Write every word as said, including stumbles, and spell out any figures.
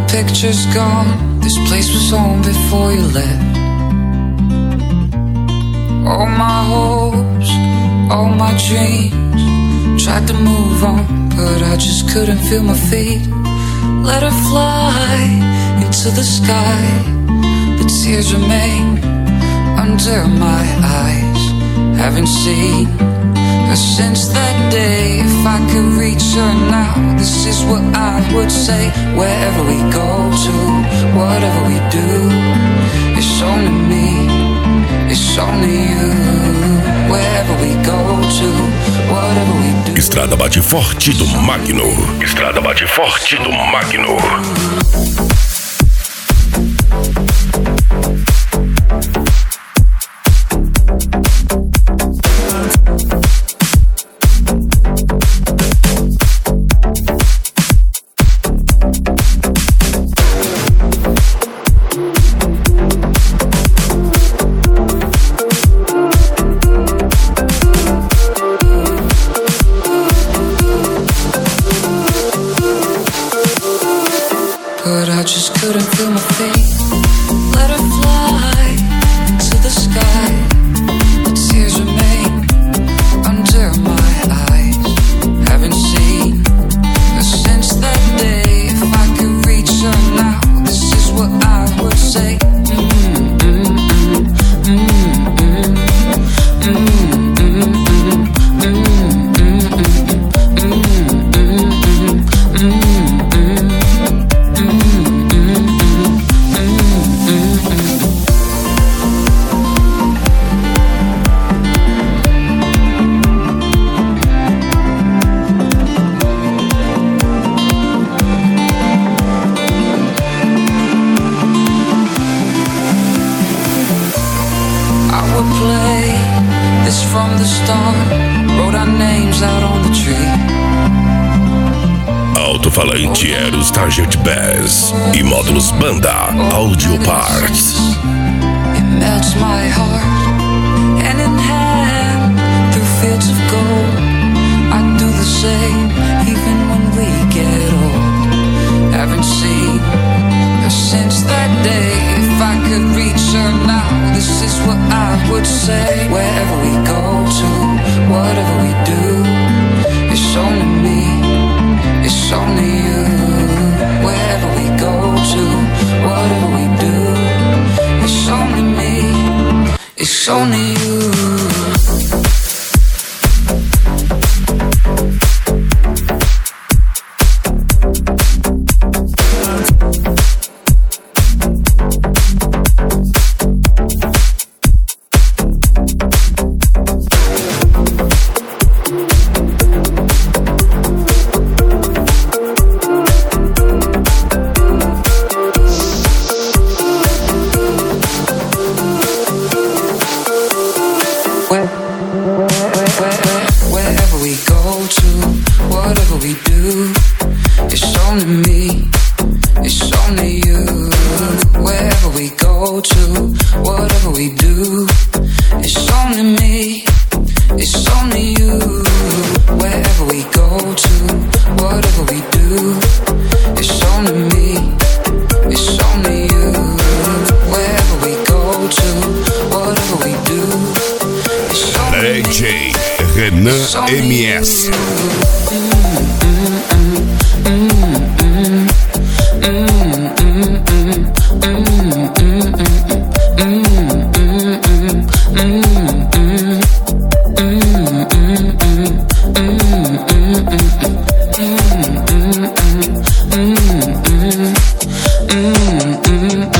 picture's gone. This place was home before you left. All my hopes, all my dreams, tried to move on, but I just couldn't feel my feet. Let her fly into the sky, but tears remain under my eyes. Haven't seen her since that day. If I could reach her now, this is what I would say. Wherever we go to, whatever we do, it's only me, it's only you. Wherever we go to, whatever we do. Estrada bate forte do Magno. Estrada bate forte do Magno. But I just couldn't feel my feet. Let her fly into the sky. The tears remain under my eyes. Haven't seen her since that day. If I could reach her now, this is what I would say. From the start, wrote our names out on the tree. Alto-falante Eros Target Bass e módulos Banda Audio Parts. It melts my heart, hand in hand, through fields of gold. I do the same, even when we get old. Haven't seen her since that day. If I could reach her now, this is what I would say. Wherever we go to, whatever we do, it's only me, it's only you. Wherever we go to, whatever we do, it's only me, it's only you. M S. Mm-hmm.